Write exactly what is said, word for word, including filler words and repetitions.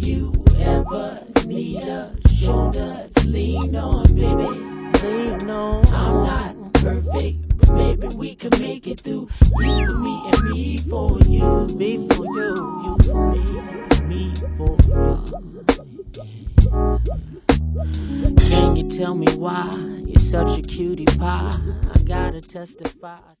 you ever need a shoulder to lean on, baby, lean on. I'm not perfect, but maybe we can make it through. You for me and me for you. Me for you, you for me, me for you. Can you tell me why you're such a cutie pie? I gotta testify.